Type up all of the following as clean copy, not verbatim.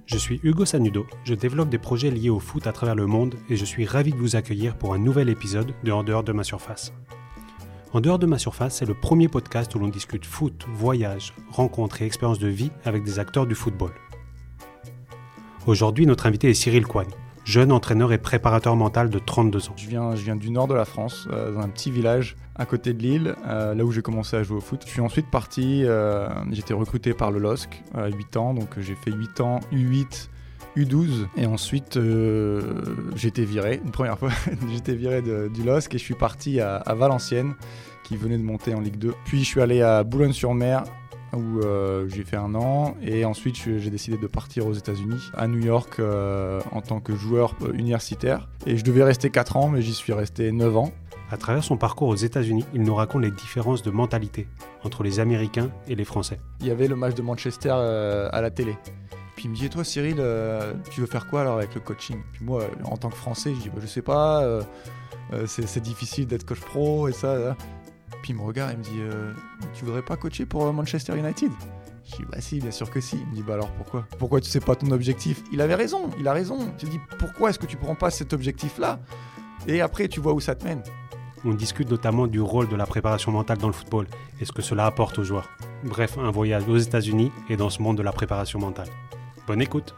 Je suis Hugo Sanudo, je développe des projets liés au foot à travers le monde et je suis ravi de vous accueillir pour un nouvel épisode de En dehors de ma surface. En dehors de ma surface, c'est le premier podcast où l'on discute foot, voyage, rencontres et expériences de vie avec des acteurs du football. Aujourd'hui, notre invité est Cyril Coigne, jeune entraîneur et préparateur mental de 32 ans. Je viens du nord de la France, dans un petit village à côté de Lille, là où j'ai commencé à jouer au foot. Je suis ensuite parti, j'ai été recruté par le LOSC à 8 ans, donc j'ai fait 8 ans U8, U12, et ensuite j'ai été viré, une première fois, j'ai été viré du LOSC et je suis parti à Valenciennes, qui venait de monter en Ligue 2. Puis je suis allé à Boulogne-sur-Mer, où j'ai fait 1 an, et ensuite j'ai décidé de partir aux États-Unis, à New York, en tant que joueur universitaire. Et je devais rester 4 ans, mais j'y suis resté 9 ans. À travers son parcours aux États-Unis, il nous raconte les différences de mentalité entre les Américains et les Français. Il y avait le match de Manchester à la télé. Puis il me dit, toi Cyril, tu veux faire quoi alors avec le coaching? Puis moi, en tant que Français, je dis, je sais pas, c'est difficile d'être coach pro et ça. Puis il me regarde et me dit, tu voudrais pas coacher pour Manchester United? Je dis, bah si, bien sûr que si. Il me dit, alors pourquoi? Pourquoi tu sais pas ton objectif? Il avait raison, il a raison. Tu te dis, pourquoi est-ce que tu prends pas cet objectif-là? Et après, tu vois où ça te mène. On discute notamment du rôle de la préparation mentale dans le football et ce que cela apporte aux joueurs. Bref, un voyage aux États-Unis et dans ce monde de la préparation mentale. Bonne écoute!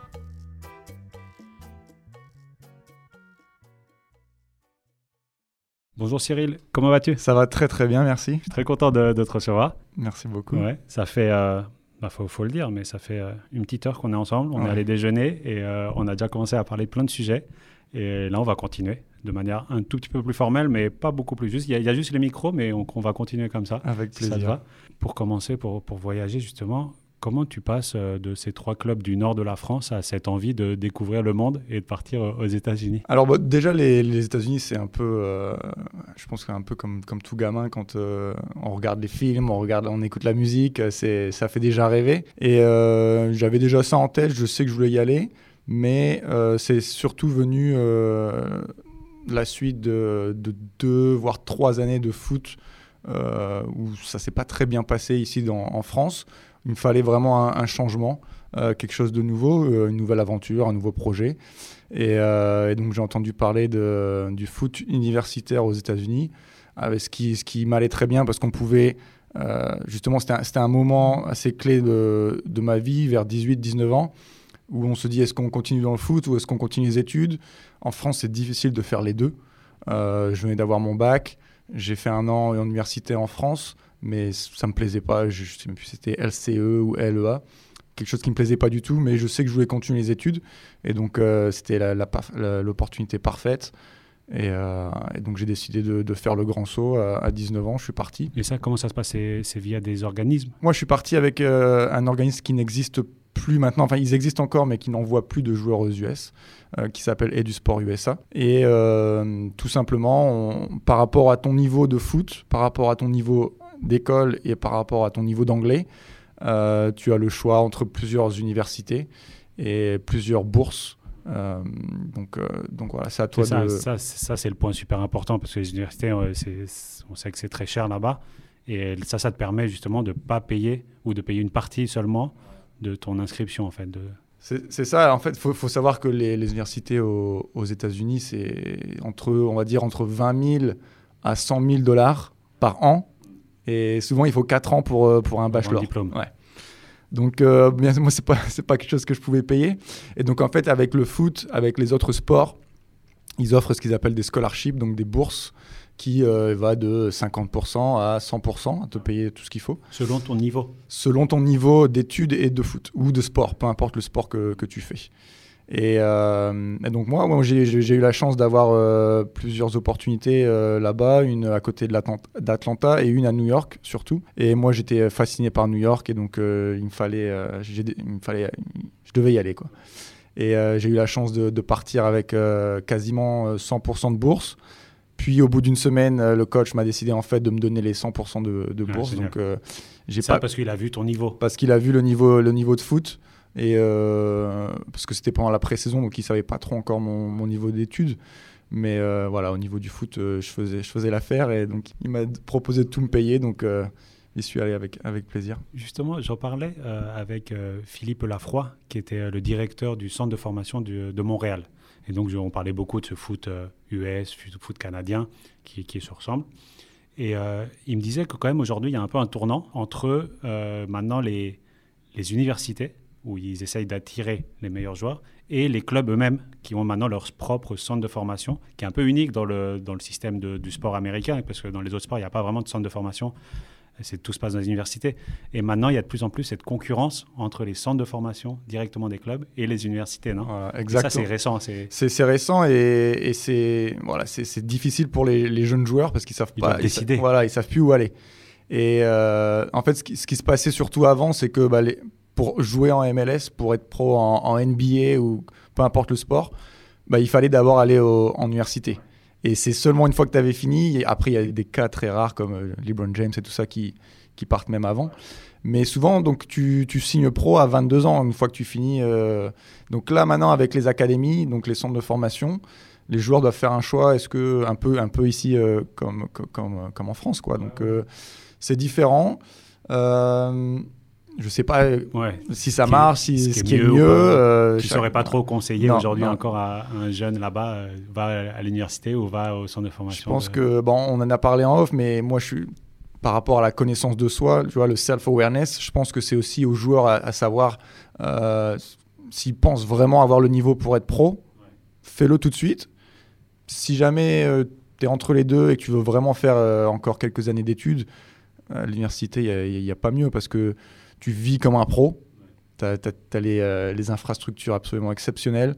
Bonjour Cyril, comment vas-tu? Ça va très très bien, merci. Je suis très content de te recevoir. Merci beaucoup. Ouais, ça fait, faut le dire, mais ça fait une petite heure qu'on est ensemble. On est allé déjeuner et on a déjà commencé à parler de plein de sujets. Et là, on va continuer de manière un tout petit peu plus formelle, mais pas beaucoup plus juste. Il y a juste les micros, mais on va continuer comme ça. Avec plaisir. Ça te va. Pour commencer, pour voyager justement, comment tu passes de ces 3 clubs du nord de la France à cette envie de découvrir le monde et de partir aux États-Unis? Alors déjà, les États-Unis, c'est un peu, je pense que c'est un peu comme tout gamin quand on regarde les films, on écoute la musique, ça fait déjà rêver. Et j'avais déjà ça en tête, je sais que je voulais y aller, mais c'est surtout venu la suite de 2 voire 3 années de foot où ça s'est pas très bien passé ici en France. Il me fallait vraiment un changement, quelque chose de nouveau, une nouvelle aventure, un nouveau projet. Et donc j'ai entendu parler du foot universitaire aux États-Unis, avec ce qui m'allait très bien parce qu'on pouvait, justement, c'était un moment assez clé de ma vie, vers 18-19 ans, où on se dit est-ce qu'on continue dans le foot ou est-ce qu'on continue les études? En France, c'est difficile de faire les deux. Je venais d'avoir mon bac, j'ai fait 1 an en université en France, mais ça me plaisait pas, je sais même plus si c'était LCE ou LEA, quelque chose qui me plaisait pas du tout, mais je sais que je voulais continuer les études, et donc c'était l'opportunité parfaite, et donc j'ai décidé de faire le grand saut à 19 ans, je suis parti. Et ça, comment ça se passe? C'est via des organismes? Moi, je suis parti avec un organisme qui n'existe plus maintenant, enfin ils existent encore, mais qui n'envoient plus de joueurs aux US, qui s'appelle EduSport USA. Et tout simplement, par rapport à ton niveau de foot, par rapport à ton niveau d'école et par rapport à ton niveau d'anglais, tu as le choix entre plusieurs universités et plusieurs bourses. Donc voilà, c'est à toi de... Ça, c'est le point super important parce que les universités, on sait que c'est très cher là-bas. Et ça te permet justement de ne pas payer ou de payer une partie seulement de ton inscription en fait. C'est ça, en fait, faut savoir que les universités aux États-Unis, c'est entre 20 000 à 100 000 $ par an. Et souvent, il faut 4 ans pour un bachelor. Un diplôme. Ouais. Donc, bien, moi, c'est pas quelque chose que je pouvais payer. Et donc, en fait, avec le foot, avec les autres sports, ils offrent ce qu'ils appellent des scholarships, donc des bourses qui va de 50% à 100% à te payer tout ce qu'il faut. Selon ton niveau? Selon ton niveau d'études et de foot ou de sport, peu importe le sport que tu fais. Et donc moi j'ai eu la chance d'avoir plusieurs opportunités là-bas, une à côté d'Atlanta et une à New York surtout. Et moi j'étais fasciné par New York et donc je devais y aller quoi. Et j'ai eu la chance de partir avec quasiment 100% de bourse. Puis au bout d'une semaine, le coach m'a décidé en fait de me donner les 100% de bourse. Donc parce qu'il a vu ton niveau. Parce qu'il a vu le niveau de foot. Et parce que c'était pendant la pré-saison, donc il ne savait pas trop encore mon niveau d'études. Mais voilà, au niveau du foot, je faisais l'affaire. Et donc, il m'a proposé de tout me payer. Donc, j'y suis allé avec plaisir. Justement, j'en parlais avec Philippe Lafroy, qui était le directeur du centre de formation de Montréal. Et donc, on parlait beaucoup de ce foot US, foot canadien, qui se ressemble. Et il me disait que quand même, aujourd'hui, il y a un peu un tournant entre maintenant les universités, où ils essayent d'attirer les meilleurs joueurs, et les clubs eux-mêmes, qui ont maintenant leur propre centre de formation, qui est un peu unique dans le système du sport américain, parce que dans les autres sports, il n'y a pas vraiment de centre de formation. Tout se passe dans les universités. Et maintenant, il y a de plus en plus cette concurrence entre les centres de formation directement des clubs et les universités, non ? Voilà, exactement. Et ça, c'est récent. C'est récent et c'est difficile pour les jeunes joueurs parce qu'ils savent pas. Doivent décider. Ils savent plus où aller. Et en fait, ce qui se passait surtout avant, c'est que pour jouer en MLS, pour être pro en NBA ou peu importe le sport, il fallait d'abord aller en université. Et c'est seulement une fois que tu avais fini, et après il y a des cas très rares comme LeBron James et tout ça qui partent même avant. Mais souvent, donc, tu signes pro à 22 ans une fois que tu finis. Donc là, maintenant, avec les académies, donc les centres de formation, les joueurs doivent faire un choix. Est-ce que un peu ici comme en France, quoi. Donc c'est différent. Je ne sais pas si ça marche, ce qui est mieux. Tu ne saurais pas trop conseiller aujourd'hui encore à un jeune là-bas, va à l'université ou va au centre de formation. Je pense que, on en a parlé en off, mais moi, par rapport à la connaissance de soi, tu vois, le self-awareness, je pense que c'est aussi aux joueurs à savoir s'ils pensent vraiment avoir le niveau pour être pro, fais-le tout de suite. Si jamais tu es entre les deux et que tu veux vraiment faire encore quelques années d'études, à l'université, il n'y a pas mieux parce que tu vis comme un pro, tu as les infrastructures absolument exceptionnelles,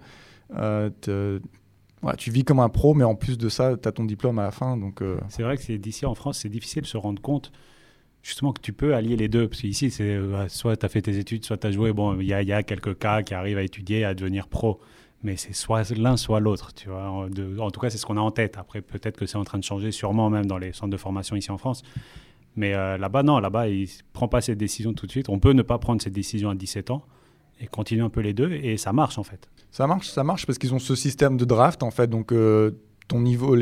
tu vis comme un pro, mais en plus de ça, tu as ton diplôme à la fin. Donc, C'est vrai que d'ici en France, c'est difficile de se rendre compte justement que tu peux allier les deux. Parce qu'ici, c'est soit tu as fait tes études, soit tu as joué. Bon, il y a quelques cas qui arrivent à étudier, à devenir pro. Mais c'est soit l'un, soit l'autre. Tu vois. En tout cas, c'est ce qu'on a en tête. Après, peut-être que c'est en train de changer, sûrement même dans les centres de formation ici en France. Mais là-bas, non. Là-bas, il ne prend pas cette décision tout de suite. On peut ne pas prendre cette décision à 17 ans et continuer un peu les deux. Et ça marche, en fait. Ça marche parce qu'ils ont ce système de draft, en fait. Donc, ton niveau,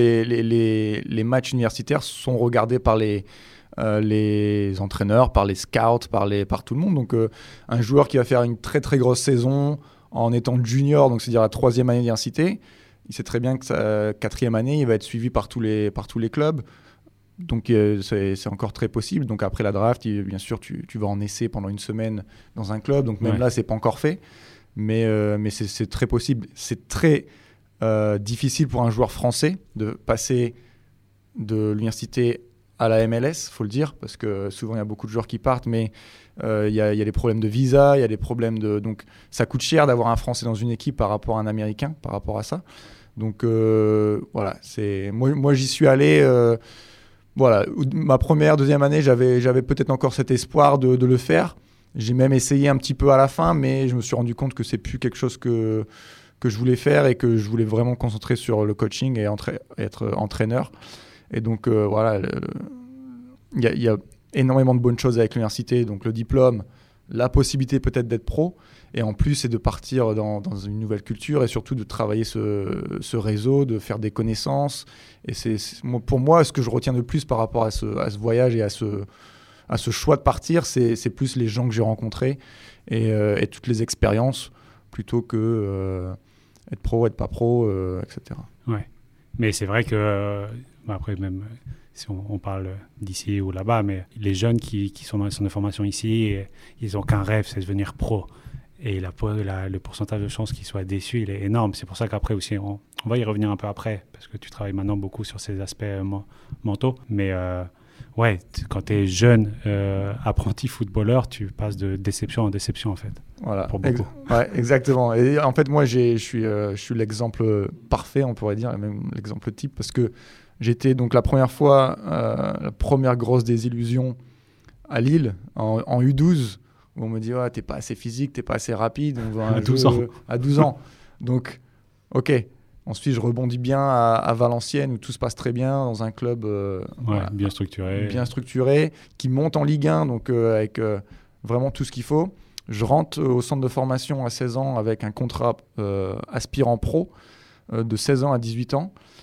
les matchs universitaires sont regardés par les entraîneurs, par les scouts, par tout le monde. Donc, un joueur qui va faire une très, très grosse saison en étant junior, donc c'est-à-dire la 3e année d'université, il sait très bien que sa 4e année, il va être suivi par tous les clubs. Donc, c'est encore très possible. Donc, après la draft, bien sûr, tu vas en essai pendant une semaine dans un club. Donc, même là, ce n'est pas encore fait. Mais c'est très possible. C'est très difficile pour un joueur français de passer de l'université à la MLS, il faut le dire, parce que souvent, il y a beaucoup de joueurs qui partent, mais il y a des problèmes de visa, il y a des problèmes de... Donc, ça coûte cher d'avoir un Français dans une équipe par rapport à un Américain, par rapport à ça. Donc, voilà. Moi, j'y suis allé... Voilà, ma première, 2e année, j'avais peut-être encore cet espoir de le faire. J'ai même essayé un petit peu à la fin, mais je me suis rendu compte que c'est plus quelque chose que je voulais faire et que je voulais vraiment me concentrer sur le coaching et être entraîneur. Et donc, voilà, il y a énormément de bonnes choses avec l'université. Donc, le diplôme, la possibilité peut-être d'être pro. Et en plus, c'est de partir dans une nouvelle culture et surtout de travailler ce réseau, de faire des connaissances. Et pour moi, ce que je retiens de plus par rapport à ce voyage et à ce choix de partir, c'est plus les gens que j'ai rencontrés et toutes les expériences plutôt que être pro, être pas pro, etc. Ouais. Mais c'est vrai que, après, même si on parle d'ici ou là-bas, mais les jeunes qui sont dans les centres de formation ici, ils n'ont qu'un rêve, c'est de devenir pro. Et le pourcentage de chances qu'ils soient déçus, il est énorme. C'est pour ça qu'après aussi, on va y revenir un peu après, parce que tu travailles maintenant beaucoup sur ces aspects mentaux. Mais ouais, quand tu es jeune apprenti footballeur, tu passes de déception en déception, en fait. Voilà, pour beaucoup. Ouais, exactement. Et en fait, moi, je suis l'exemple parfait, on pourrait dire, et même l'exemple type, parce que j'étais donc la première fois, la première grosse désillusion à Lille, en U12, où on me dit t'es pas assez physique, t'es pas assez rapide. On veut à 12 ans. À 12 ans. Donc, ok. Ensuite, je rebondis bien à Valenciennes, où tout se passe très bien, dans un club voilà, bien structuré, qui monte en Ligue 1, donc avec vraiment tout ce qu'il faut. Je rentre au centre de formation à 16 ans avec un contrat aspirant pro de 16 ans à 18 ans.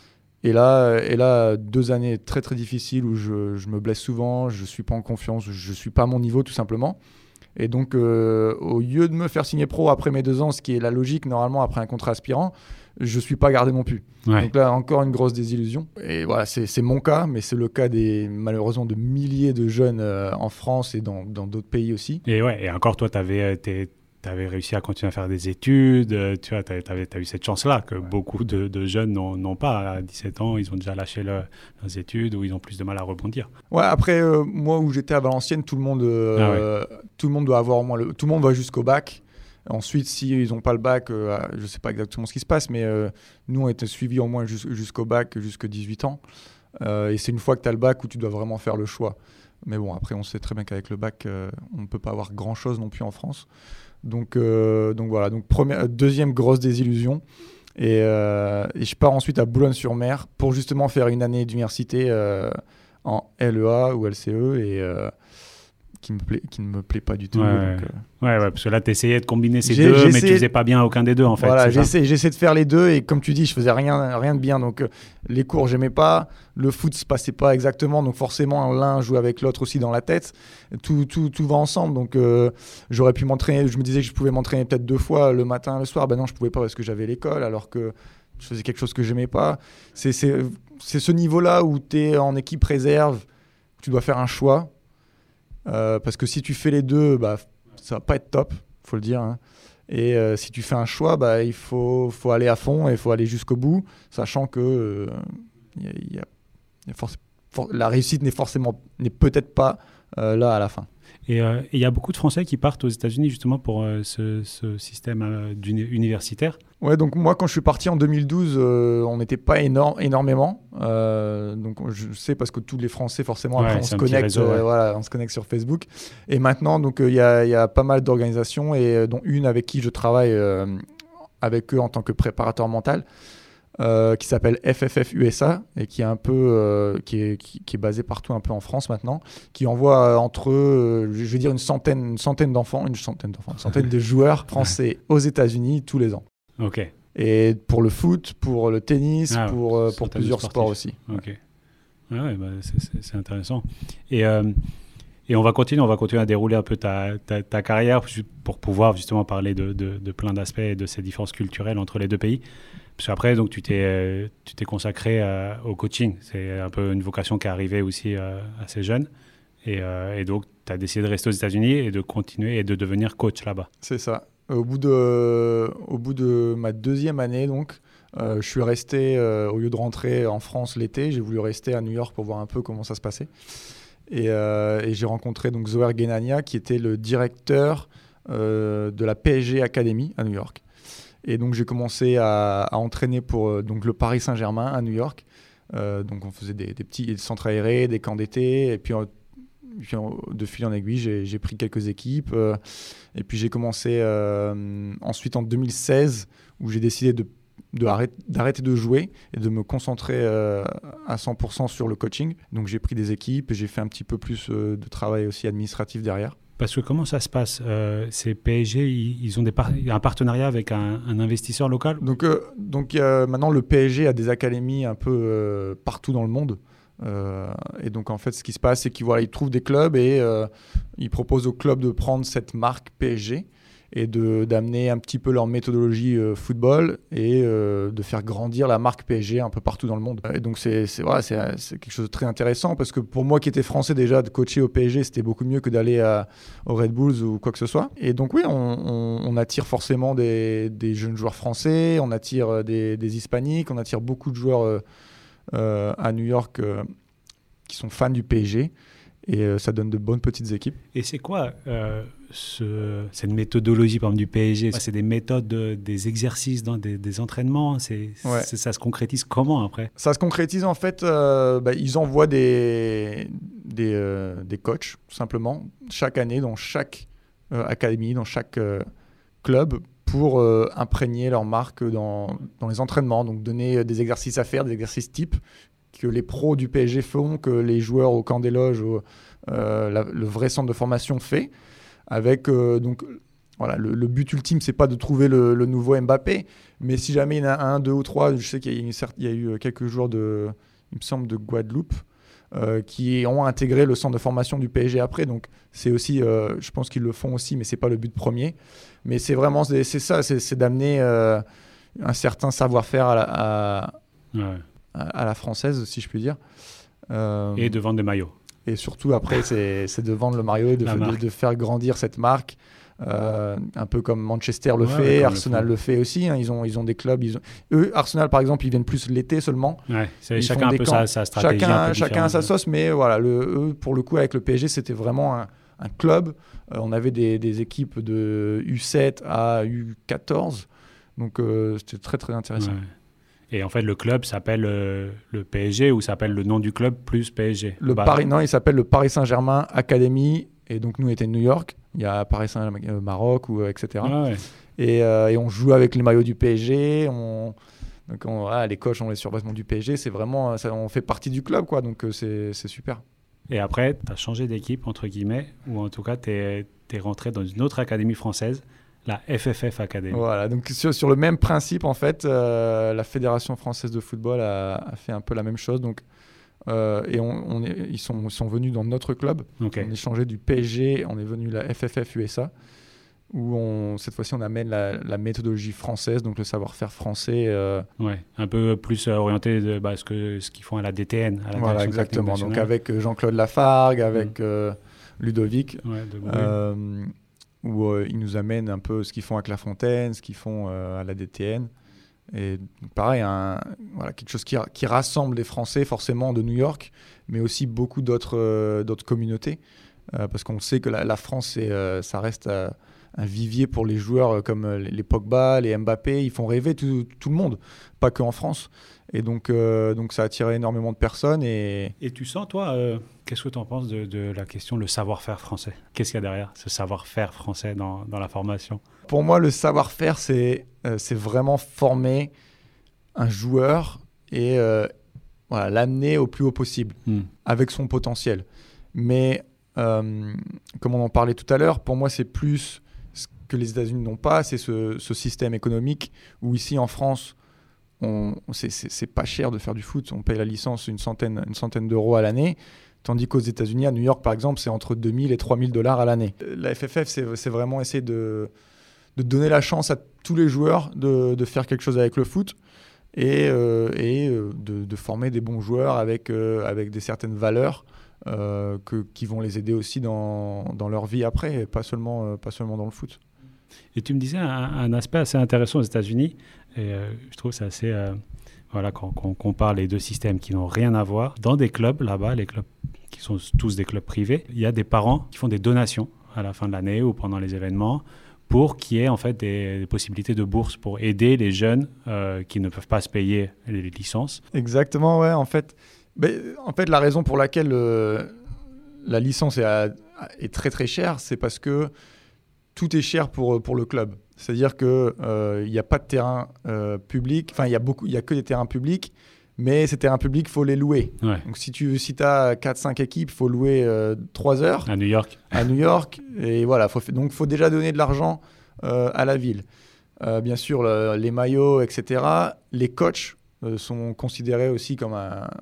Et là, 2 années très très difficiles où je me blesse souvent, je suis pas en confiance, je suis pas à mon niveau tout simplement. Et donc, au lieu de me faire signer pro après mes 2 ans, ce qui est la logique normalement après un contrat aspirant, je suis pas gardé non plus. Ouais. Donc là, encore une grosse désillusion. Et voilà, c'est mon cas, mais c'est le cas malheureusement de milliers de jeunes en France et dans d'autres pays aussi. Et encore, toi, tu avais réussi à continuer à faire des études, tu vois, t'as eu cette chance-là que beaucoup de jeunes n'ont pas. À 17 ans, ils ont déjà lâché leurs études ou ils ont plus de mal à rebondir. Ouais, après, moi où j'étais à Valenciennes, tout le monde doit avoir au moins tout le monde va jusqu'au bac. Ensuite, s'ils n'ont pas le bac, je ne sais pas exactement ce qui se passe, mais nous, on était suivis au moins jusqu'au bac, jusqu'à 18 ans. Et c'est une fois que tu as le bac où tu dois vraiment faire le choix. Mais bon, après, on sait très bien qu'avec le bac, on ne peut pas avoir grand-chose non plus en France. Donc voilà, deuxième grosse désillusion. Et je pars ensuite à Boulogne-sur-Mer pour justement faire une année d'université en LEA ou LCE et qui ne me plaît pas du tout. Ouais, parce que là, tu essayais de combiner ces deux, mais tu faisais pas bien aucun des deux, en fait. Voilà, j'essaie de faire les deux, et comme tu dis, je faisais rien de bien. Donc, les cours, j'aimais pas. Le foot se passait pas exactement. Donc, forcément, l'un joue avec l'autre aussi dans la tête. Tout va ensemble. Donc, j'aurais pu m'entraîner. Je me disais que je pouvais m'entraîner peut-être 2 fois le matin, le soir. Ben non, je pouvais pas parce que j'avais l'école, alors que je faisais quelque chose que j'aimais pas. C'est ce niveau-là où tu es en équipe réserve, tu dois faire un choix. Parce que si tu fais les deux, bah, ça va pas être top, faut le dire. Hein. Et si tu fais un choix, bah, il faut aller à fond et il faut aller jusqu'au bout, sachant que la réussite n'est peut-être pas là à la fin. Et il y a beaucoup de Français qui partent aux États-Unis justement pour ce système universitaire. Ouais, donc moi, quand je suis parti en 2012, on n'était pas énormément. Donc je sais parce que tous les Français, forcément, après, on se connecte, réseau, on se connecte sur Facebook. Et maintenant, donc il y a pas mal d'organisations, et dont une avec qui je travaille avec eux en tant que préparateur mental. Qui s'appelle FFF USA et qui est un peu qui est basé partout un peu en France maintenant, qui envoie entre je vais dire une centaine de joueurs français aux États-Unis tous les ans. Ok. Et pour le foot, pour le tennis, pour plusieurs sports aussi. Ok. Ouais, bah, c'est intéressant. Et on va continuer à dérouler un peu ta carrière pour pouvoir justement parler de plein d'aspects et de ces différences culturelles entre les deux pays. Parce qu'après, donc, tu t'es consacré au coaching. C'est un peu une vocation qui est arrivée aussi assez jeune. Et donc, tu as décidé de rester aux États-Unis et de continuer et de devenir coach là-bas. C'est ça. Au bout de ma 2e année, donc, je suis resté, au lieu de rentrer en France l'été, j'ai voulu rester à New York pour voir un peu comment ça se passait. Et j'ai rencontré donc Zoher Genania, qui était le directeur de la PSG Academy à New York. Et donc, j'ai commencé à entraîner pour donc, le Paris Saint-Germain à New York. Donc, on faisait des petits centres aérés, des camps d'été. Et puis de fil en aiguille, j'ai pris quelques équipes. Et puis, j'ai commencé ensuite en 2016, où j'ai décidé d'arrêter de jouer et de me concentrer à 100% sur le coaching. Donc, j'ai pris des équipes et j'ai fait un petit peu plus de travail aussi administratif derrière. Parce que comment ça se passe ces PSG, ils ont un partenariat avec un investisseur local? Donc maintenant, le PSG a des académies un peu partout dans le monde. Et donc, en fait, ce qui se passe, c'est qu'ils trouvent des clubs et ils proposent aux clubs de prendre cette marque PSG et d'amener un petit peu leur méthodologie football et de faire grandir la marque PSG un peu partout dans le monde. Et donc, c'est quelque chose de très intéressant, parce que pour moi qui étais français déjà, de coacher au PSG, c'était beaucoup mieux que d'aller au Red Bulls ou quoi que ce soit. Et donc, oui, on attire forcément des jeunes joueurs français, on attire des hispaniques, on attire beaucoup de joueurs à New York qui sont fans du PSG. Et ça donne de bonnes petites équipes. Et c'est quoi cette méthodologie, par exemple, du PSG? C'est des méthodes, des exercices, des entraînements? Ça se concrétise comment après? Ça se concrétise en fait, ils envoient des coachs, tout simplement, chaque année dans chaque académie, dans chaque club, pour imprégner leur marque dans les entraînements. Donc donner des exercices à faire, des exercices types, que les pros du PSG font, que les joueurs au camp des loges, le vrai centre de formation fait, avec donc voilà, le but ultime, c'est pas de trouver le nouveau Mbappé, mais si jamais il y en a un, deux ou trois, je sais qu'il y a eu quelques joueurs il me semble, de Guadeloupe, qui ont intégré le centre de formation du PSG après. Donc c'est aussi, je pense qu'ils le font aussi, mais c'est pas le but premier. Mais c'est vraiment, c'est ça, c'est d'amener un certain savoir-faire à la française, si je puis dire. Et de vendre des maillots. Et surtout après, c'est de vendre le maillot et de faire grandir cette marque. Un peu comme Manchester le fait, Arsenal le fait aussi. Hein, ils ont des clubs. Eux, Arsenal par exemple, ils viennent plus l'été seulement. Ouais, chacun un peu sa stratégie. Chacun a sa sauce, mais voilà, eux, pour le coup, avec le PSG, c'était vraiment un club. On avait des équipes de U7 à U14. Donc c'était très très intéressant. Ouais. Et en fait, le club s'appelle le PSG ou s'appelle le nom du club plus PSG? Non, il s'appelle le Paris Saint-Germain Academy. Et donc, nous, on était de New York. Il y a Paris Saint-Germain, Maroc, etc. Ah ouais. Et on joue avec les maillots du PSG. Les coachs ont les survêtements du PSG. C'est vraiment, on fait partie du club, quoi. Donc, c'est super. Et après, tu as changé d'équipe, entre guillemets, ou en tout cas, tu es rentré dans une autre académie française, la FFF Academy. Voilà, donc sur le même principe, en fait, la Fédération française de football a fait un peu la même chose. Donc, et ils sont venus dans notre club. Okay. On est changé du PSG, on est venu la FFF USA, où cette fois-ci on amène la méthodologie française, donc le savoir-faire français. Ouais, un peu plus orienté de ce qu'ils font à la DTN. À la voilà, exactement. Donc avec Jean-Claude Lafargue, avec Ludovic, où ils nous amènent un peu ce qu'ils font à Clairefontaine, ce qu'ils font à la DTN. Et pareil, quelque chose qui rassemble les Français forcément de New York, mais aussi beaucoup d'autres communautés, parce qu'on sait que la France, ça reste un vivier pour les joueurs comme les Pogba, les Mbappé. Ils font rêver tout le monde, pas qu'en France. Et donc ça a attiré énormément de personnes. Et tu sens, toi, qu'est-ce que tu en penses de la question, le savoir-faire français? Qu'est-ce qu'il y a derrière ce savoir-faire français dans la formation? Pour moi, le savoir-faire, c'est vraiment former un joueur et l'amener au plus haut possible avec son potentiel. Mais comme on en parlait tout à l'heure, pour moi, c'est plus ce que les États-Unis n'ont pas, c'est ce système économique où ici en France, c'est pas cher de faire du foot. On paye la licence une centaine d'euros à l'année. Tandis qu'aux États-Unis, à New York par exemple, c'est entre 2 000 et 3 000 $ à l'année. La FFF, c'est vraiment essayer de donner la chance à tous les joueurs de faire quelque chose avec le foot et de former des bons joueurs avec certaines valeurs qui vont les aider aussi dans leur vie après, et pas seulement dans le foot. Et tu me disais un aspect assez intéressant aux États-Unis, et je trouve que c'est assez... quand on compare les deux systèmes qui n'ont rien à voir, dans des clubs là-bas, les clubs qui sont tous des clubs privés, il y a des parents qui font des donations à la fin de l'année ou pendant les événements pour qu'il y ait en fait des possibilités de bourse pour aider les jeunes qui ne peuvent pas se payer les licences. Exactement, ouais. En fait, la raison pour laquelle la licence est très très chère, c'est parce que tout est cher pour le club. C'est-à-dire qu'il n'y a pas de terrain public, enfin il y a que des terrains publics, mais ces terrains publics, il faut les louer. Ouais. Donc si tu as 4-5 équipes, il faut louer 3 heures. À New York. Et voilà, il faut déjà donner de l'argent à la ville. Bien sûr, les maillots, etc. Les coachs sont considérés aussi comme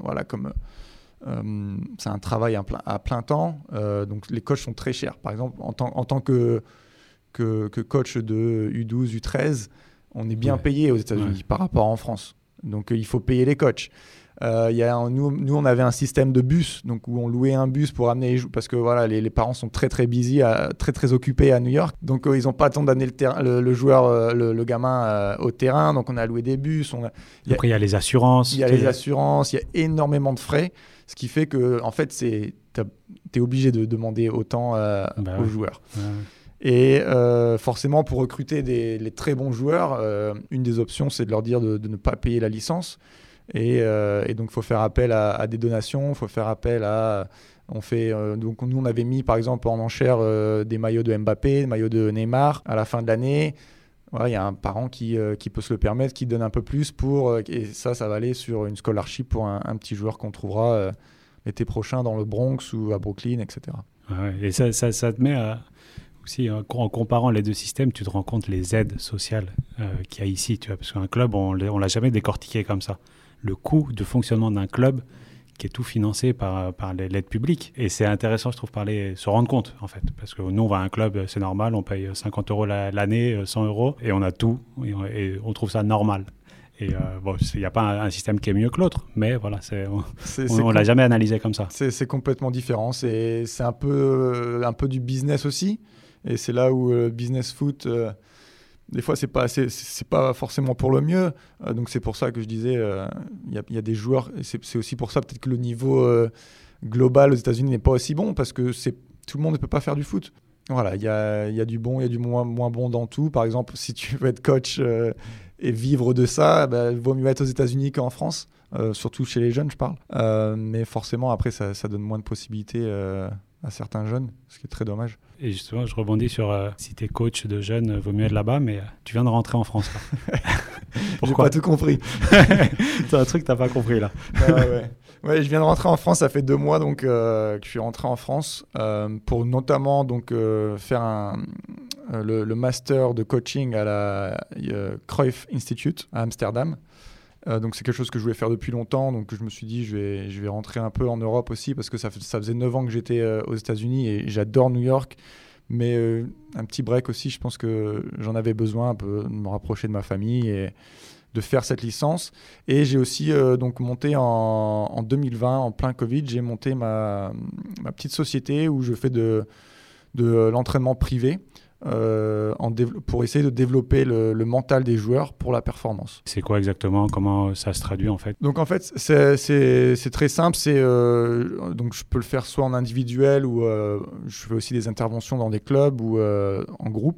c'est un travail à plein temps. Donc les coachs sont très chers. Par exemple, en tant que coach de U12, U13, on est bien payé aux États-Unis par rapport en France. Donc il faut payer les coachs. Nous, on avait un système de bus, donc où on louait un bus pour amener les joueurs, parce que voilà, les parents sont très très busy, très très occupés à New York. Donc ils n'ont pas le temps d'amener le joueur, le gamin au terrain. Donc on a loué des bus. Après il y a les assurances. Il y a les assurances. Il y a énormément de frais, ce qui fait que en fait t'es obligé de demander autant aux joueurs. Ouais. Et forcément, pour recruter les très bons joueurs, une des options, c'est de leur dire de ne pas payer la licence. Et donc, il faut faire appel à des donations. Il faut faire appel à... donc, nous, on avait mis, par exemple, en enchère des maillots de Mbappé, des maillots de Neymar. À la fin de l'année, il y a un parent qui peut se le permettre, qui donne un peu plus et ça va aller sur une scholarship pour un petit joueur qu'on trouvera l'été prochain dans le Bronx ou à Brooklyn, etc. Ouais, et ça te met aussi, en comparant les deux systèmes, tu te rends compte les aides sociales qu'il y a ici, tu vois, parce qu'un club, on l'a jamais décortiqué comme ça. Le coût de fonctionnement d'un club qui est tout financé par l'aide publique. Et c'est intéressant, je trouve, se rendre compte, en fait. Parce que nous, on va à un club, c'est normal, on paye 50 € l'année, 100 €, et on a tout, et on trouve ça normal. Et il n'y a pas un système qui est mieux que l'autre, mais voilà, on ne l'a jamais analysé comme ça. C'est complètement différent. C'est un peu du business aussi. Et c'est là où business foot, des fois, c'est pas forcément pour le mieux. Donc c'est pour ça que je disais, il y a des joueurs, et c'est aussi pour ça peut-être que le niveau global aux États-Unis n'est pas aussi bon, parce que tout le monde ne peut pas faire du foot. Voilà, il y a du bon, il y a du moins bon dans tout. Par exemple, si tu veux être coach et vivre de ça, il vaut mieux être aux États-Unis qu'en France, surtout chez les jeunes, je parle. Mais forcément, après, ça donne moins de possibilités à certains jeunes, ce qui est très dommage. Et justement, je rebondis sur si tu es coach de jeunes, vaut mieux être là-bas, mais tu viens de rentrer en France. J'ai pas tout compris. C'est un truc que tu n'as pas compris là. Ouais, je viens de rentrer en France, ça fait 2 mois donc, que je suis rentré en France pour notamment donc, faire le master de coaching à la Cruyff Institute à Amsterdam. Donc c'est quelque chose que je voulais faire depuis longtemps, donc je me suis dit je vais rentrer un peu en Europe aussi, parce que ça faisait 9 ans que j'étais aux États-Unis et j'adore New York, mais un petit break aussi, je pense que j'en avais besoin, un peu de me rapprocher de ma famille et de faire cette licence. Et j'ai aussi donc monté en 2020, en plein Covid, j'ai monté ma petite société où je fais de l'entraînement privé. Pour essayer de développer le mental des joueurs pour la performance. C'est quoi exactement? Comment ça se traduit en fait? Donc en fait, c'est très simple. Donc je peux le faire soit en individuel ou je fais aussi des interventions dans des clubs ou en groupe.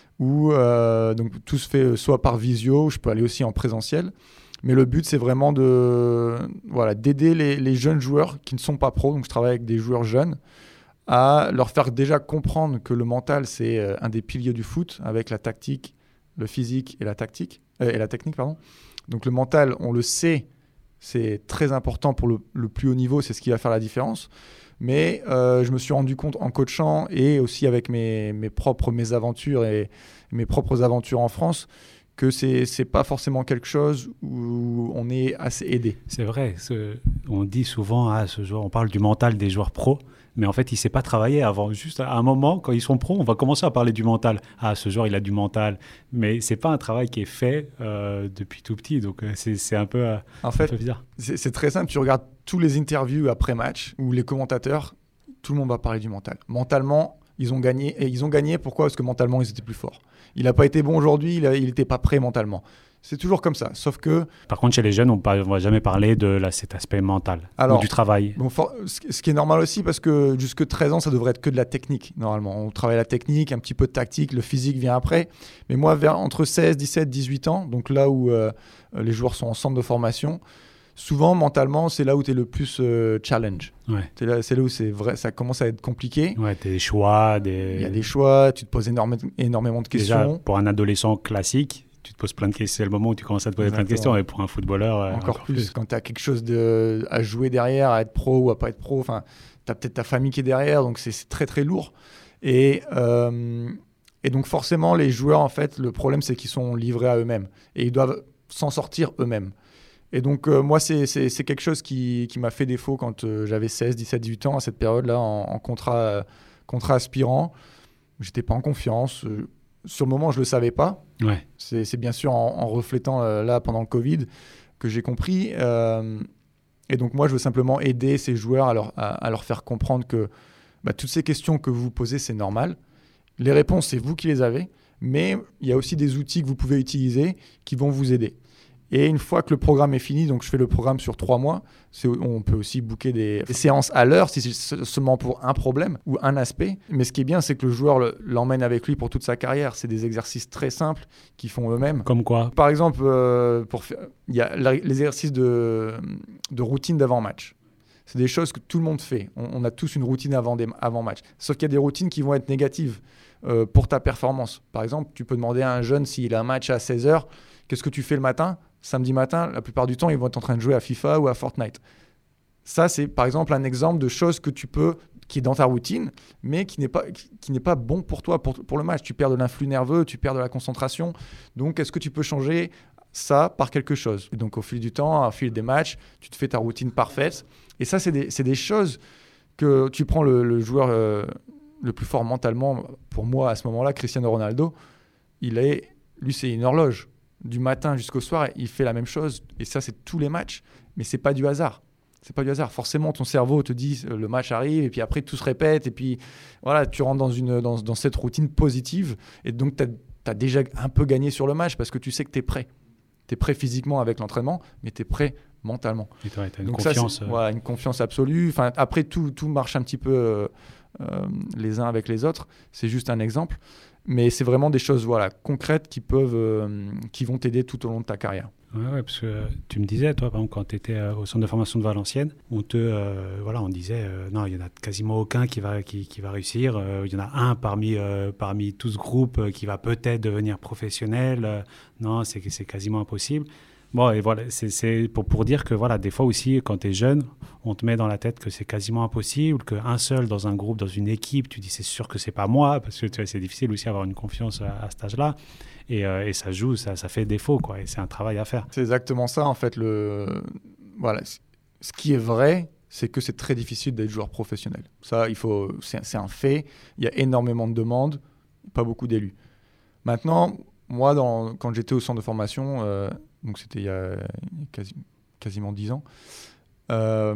Donc tout se fait soit par visio, je peux aller aussi en présentiel. Mais le but, c'est vraiment d'aider les jeunes joueurs qui ne sont pas pros. Donc je travaille avec des joueurs jeunes, à leur faire déjà comprendre que le mental, c'est un des piliers du foot, avec la tactique, le physique et la technique. Donc le mental, on le sait, c'est très important pour le plus haut niveau, c'est ce qui va faire la différence. Mais je me suis rendu compte en coachant et aussi avec mes propres mésaventures et mes propres aventures en France, que c'est pas forcément quelque chose où on est assez aidé. C'est vrai, on dit souvent, on parle du mental des joueurs pros, mais en fait, il ne sait pas travailler avant. Juste à un moment, quand ils sont pros, on va commencer à parler du mental. Ce joueur, il a du mental. Mais ce n'est pas un travail qui est fait depuis tout petit. Donc, c'est un peu, en fait, un peu bizarre. C'est très simple. Tu regardes tous les interviews après-match où les commentateurs, tout le monde va parler du mental. Mentalement, ils ont gagné. Et ils ont gagné, pourquoi? Parce que mentalement, ils étaient plus forts. Il n'a pas été bon aujourd'hui, il n'était pas prêt mentalement. C'est toujours comme ça, sauf que... Par contre, chez les jeunes, on ne va jamais parler de cet aspect mental, ou du travail. Bon, ce qui est normal aussi, parce que jusque 13 ans, ça devrait être que de la technique, normalement. On travaille la technique, un petit peu de tactique, le physique vient après. Mais moi, entre 16, 17, 18 ans, donc là où les joueurs sont en centre de formation, souvent, mentalement, c'est là où tu es le plus challenge. Ouais. C'est là où c'est vrai, ça commence à être compliqué. Ouais, tu as des choix. Il y a des choix, tu te poses énormément de questions. Déjà, pour un adolescent classique, tu te poses plein de questions. C'est le moment où tu commences à te poser plein de questions. Et pour un footballeur, encore plus. Quand tu as quelque chose à jouer derrière, à être pro ou à pas être pro, tu as peut-être ta famille qui est derrière, donc c'est très très lourd. Et donc forcément, les joueurs, en fait, le problème, c'est qu'ils sont livrés à eux-mêmes. Et ils doivent s'en sortir eux-mêmes. Et donc, moi, c'est quelque chose qui m'a fait défaut quand j'avais 16, 17, 18 ans, à cette période-là, en contrat aspirant. J'étais pas en confiance. Sur le moment, je le savais pas. Ouais. C'est bien sûr en reflétant là, pendant le Covid, que j'ai compris. Et donc, moi, je veux simplement aider ces joueurs à leur faire comprendre que toutes ces questions que vous vous posez, c'est normal. Les réponses, c'est vous qui les avez. Mais il y a aussi des outils que vous pouvez utiliser qui vont vous aider. Et une fois que le programme est fini, donc je fais le programme sur 3 mois, on peut aussi booker des séances à l'heure si c'est seulement pour un problème ou un aspect. Mais ce qui est bien, c'est que le joueur l'emmène avec lui pour toute sa carrière. C'est des exercices très simples qu'ils font eux-mêmes. Comme quoi? Par exemple, il y a les exercices de routine d'avant-match. C'est des choses que tout le monde fait. On a tous une routine avant-match. Sauf qu'il y a des routines qui vont être négatives pour ta performance. Par exemple, tu peux demander à un jeune s'il a un match à 16h, qu'est-ce que tu fais le matin? Samedi matin, la plupart du temps, ils vont être en train de jouer à FIFA ou à Fortnite. Ça, c'est par exemple un exemple de choses que tu peux qui est dans ta routine, mais qui n'est pas bon pour toi, pour le match. Tu perds de l'influx nerveux, tu perds de la concentration. Donc, est-ce que tu peux changer ça par quelque chose? Et donc, au fil du temps, au fil des matchs, tu te fais ta routine parfaite. Et ça, c'est des choses que tu prends le joueur le plus fort mentalement. Pour moi, à ce moment-là, Cristiano Ronaldo, lui, c'est une horloge. Du matin jusqu'au soir, il fait la même chose. Et ça, c'est tous les matchs. Mais c'est pas du hasard. C'est pas du hasard. Forcément, ton cerveau te dit le match arrive et puis après tout se répète et puis voilà, tu rentres dans cette routine positive et donc tu as déjà un peu gagné sur le match parce que tu sais que tu es prêt. Tu es prêt physiquement avec l'entraînement, mais tu es prêt mentalement. Et tu as une donc confiance. Ça, voilà, une confiance absolue. Enfin, après, tout marche un petit peu les uns avec les autres. C'est juste un exemple. Mais c'est vraiment des choses concrètes qui vont t'aider tout au long de ta carrière. Ouais, parce que tu me disais, toi, par exemple, quand tu étais au centre de formation de Valenciennes, on disait, non, il n'y en a quasiment aucun qui va réussir. Il y en a un parmi tout ce groupe qui va peut-être devenir professionnel. Non, c'est quasiment impossible. Bon, et voilà, c'est pour dire que voilà, des fois aussi, quand tu es jeune, on te met dans la tête que c'est quasiment impossible, qu'un seul dans un groupe, dans une équipe, tu dis c'est sûr que c'est pas moi, parce que tu vois, c'est difficile aussi d'avoir une confiance à cet âge-là. Et ça joue, ça fait défaut, quoi. Et c'est un travail à faire. C'est exactement ça, en fait. Voilà. Ce qui est vrai, c'est que c'est très difficile d'être joueur professionnel. Ça, c'est un fait. Il y a énormément de demandes, pas beaucoup d'élus. Maintenant, moi, quand j'étais au centre de formation, donc c'était il y a quasiment 10 ans, voilà,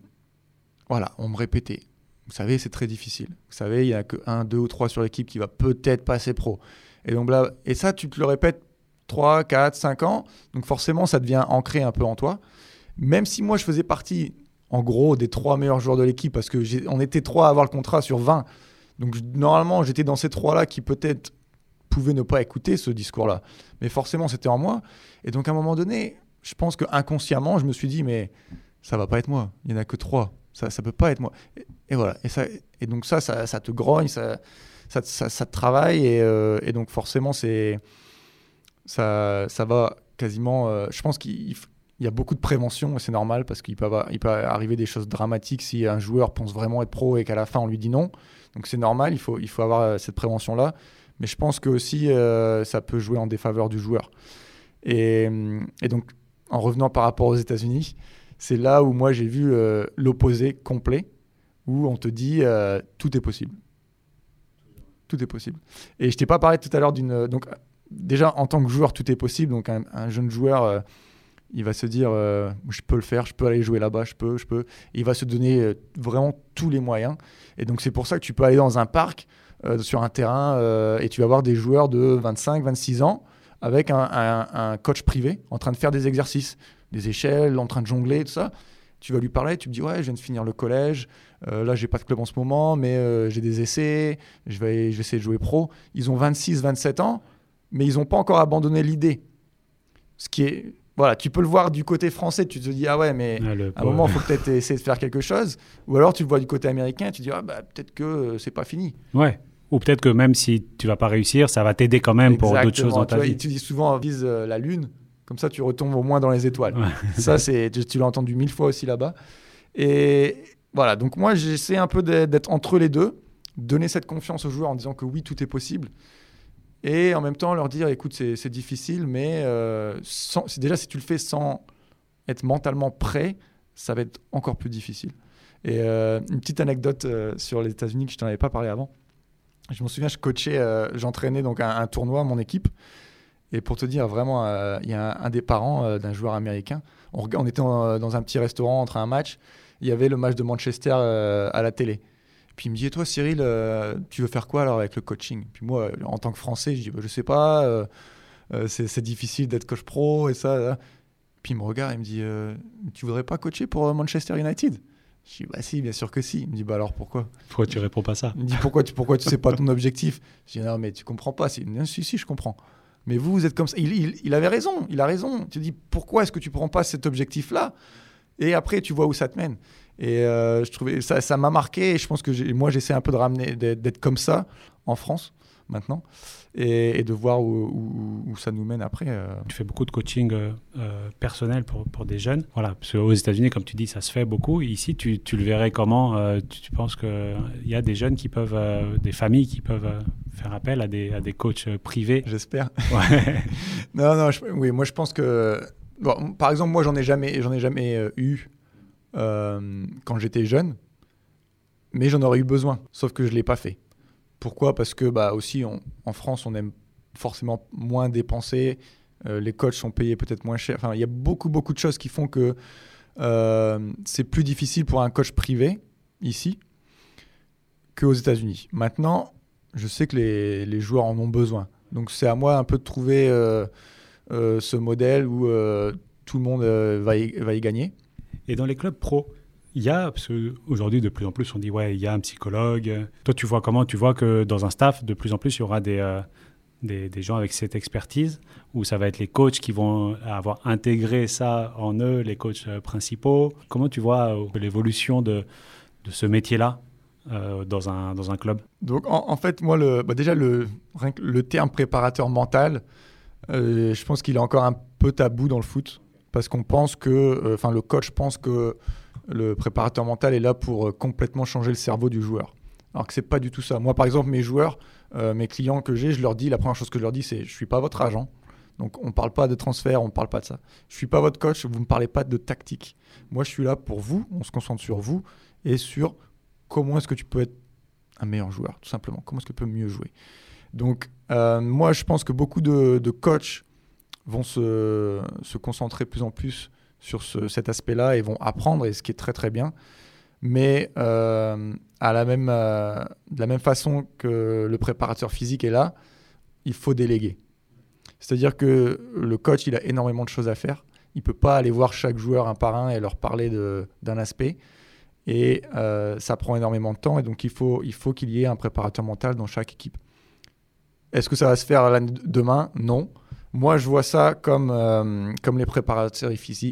on me répétait. Vous savez, c'est très difficile. Vous savez, il n'y a que 1, 2 ou 3 sur l'équipe qui va peut-être passer pro. Et donc là, et ça, tu te le répètes 3, 4, 5 ans. Donc forcément, ça devient ancré un peu en toi. Même si moi, je faisais partie, en gros, des 3 meilleurs joueurs de l'équipe, parce qu'on était 3 à avoir le contrat sur 20. Donc normalement, j'étais dans ces 3-là qui peut-être pouvaient ne pas écouter ce discours-là. Mais forcément, c'était en moi. Et donc à un moment donné, je pense qu'inconsciemment, je me suis dit, mais ça ne va pas être moi. Il n'y en a que 3. Ça ne peut pas être moi. Et voilà. Et donc ça te grogne, ça te travaille et donc forcément ça va quasiment je pense qu'il y a beaucoup de prévention et c'est normal parce qu'il peut arriver des choses dramatiques si un joueur pense vraiment être pro et qu'à la fin on lui dit non, donc c'est normal, il faut avoir cette prévention là, mais je pense que aussi ça peut jouer en défaveur du joueur et donc en revenant par rapport aux États-Unis, c'est là où moi j'ai vu l'opposé complet, où on te dit tout est possible. Tout est possible. Et je t'ai pas parlé tout à l'heure donc déjà en tant que joueur tout est possible. Donc un jeune joueur, il va se dire je peux le faire, je peux aller jouer là-bas, je peux. Et il va se donner vraiment tous les moyens. Et donc c'est pour ça que tu peux aller dans un parc sur un terrain et tu vas voir des joueurs de 25, 26 ans avec un coach privé en train de faire des exercices, des échelles, en train de jongler, tout ça. Tu vas lui parler, tu me dis ouais, je viens de finir le collège, là j'ai pas de club en ce moment, mais j'ai des essais, je vais essayer de jouer pro. Ils ont 26, 27 ans, mais ils n'ont pas encore abandonné l'idée. Ce qui est, voilà, tu peux le voir du côté français, tu te dis ah ouais, mais à un moment il faut peut-être essayer de faire quelque chose. Ou alors tu le vois du côté américain, tu te dis ah bah peut-être que c'est pas fini. Ouais. Ou peut-être que même si tu vas pas réussir, ça va t'aider quand même. Exactement. Pour d'autres choses dans ta vie. Tu dis souvent vise la lune. Comme ça, tu retombes au moins dans les étoiles. Ouais. Ça, tu l'as entendu 1000 fois aussi là-bas. Et voilà, donc moi, j'essaie un peu d'être entre les deux, donner cette confiance aux joueurs en disant que oui, tout est possible. Et en même temps, leur dire, écoute, c'est difficile, mais déjà, si tu le fais sans être mentalement prêt, ça va être encore plus difficile. Et une petite anecdote sur les États-Unis que je ne t'en avais pas parlé avant. Je me souviens, j'entraînais donc un tournoi, mon équipe. Et pour te dire, vraiment, il y a un des parents d'un joueur américain. On était dans un petit restaurant entre un match. Il y avait le match de Manchester à la télé. Puis il me dit, et toi Cyril, tu veux faire quoi alors avec le coaching? Puis moi, en tant que Français, je dis, je sais pas, c'est difficile d'être coach pro et ça. Puis il me regarde et il me dit, tu voudrais pas coacher pour Manchester United? Je dis, bah si, bien sûr que si. Il me dit, bah alors pourquoi? Pourquoi tu réponds pas ça? Il me dit, pourquoi tu sais pas ton objectif? Je dis, non mais tu comprends pas. Si, je comprends. Mais vous êtes comme ça. Il avait raison, il a raison. Tu te dis, pourquoi est-ce que tu ne prends pas cet objectif-là? Et après, tu vois où ça te mène. Et je trouvais ça m'a marqué. Et je pense que moi, j'essaie un peu de ramener, d'être comme ça en France. maintenant, et de voir où ça nous mène après. Tu fais beaucoup de coaching personnel pour des jeunes. Voilà, parce qu'aux États-Unis, comme tu dis, ça se fait beaucoup. Ici, tu le verrais comment tu penses qu'il y a des jeunes qui peuvent, des familles qui peuvent faire appel à des coachs privés? J'espère. Ouais. Non, oui, moi je pense que... Bon, par exemple, moi j'en ai jamais eu quand j'étais jeune, mais j'en aurais eu besoin, sauf que je ne l'ai pas fait. Pourquoi ? Parce que aussi en France, on aime forcément moins dépenser, les coachs sont payés peut-être moins cher. Enfin, il y a beaucoup de choses qui font que c'est plus difficile pour un coach privé ici qu'aux États-Unis. Maintenant, je sais que les joueurs en ont besoin. Donc c'est à moi un peu de trouver ce modèle où tout le monde va y gagner. Et dans les clubs pro, il y a, parce qu'aujourd'hui, de plus en plus, on dit, ouais, il y a un psychologue. Toi, tu vois comment ? Tu vois que dans un staff, de plus en plus, il y aura des gens avec cette expertise, où ça va être les coachs qui vont avoir intégré ça en eux, les coachs principaux. Comment tu vois l'évolution de ce métier-là dans un club ? Donc, en fait, moi, déjà, le terme préparateur mental, je pense qu'il est encore un peu tabou dans le foot, parce qu'on pense que, le coach pense que le préparateur mental est là pour complètement changer le cerveau du joueur. Alors que c'est pas du tout ça. Moi, par exemple, mes joueurs, mes clients que j'ai, la première chose que je leur dis, c'est: je suis pas votre agent. Donc, on parle pas de transfert, on parle pas de ça. Je suis pas votre coach, vous me parlez pas de tactique. Moi, je suis là pour vous, on se concentre sur vous et sur comment est-ce que tu peux être un meilleur joueur, tout simplement. Comment est-ce que tu peux mieux jouer. Donc, moi, je pense que beaucoup de coachs vont se concentrer de plus en plus sur cet aspect-là et vont apprendre, et ce qui est très très bien. Mais de la même façon que le préparateur physique est là, il faut déléguer. C'est-à-dire que le coach, il a énormément de choses à faire. Il ne peut pas aller voir chaque joueur un par un et leur parler d'un aspect. Et ça prend énormément de temps. Et donc, il faut qu'il y ait un préparateur mental dans chaque équipe. Est-ce que ça va se faire demain ? Non. Moi, je vois ça comme les préparateurs physiques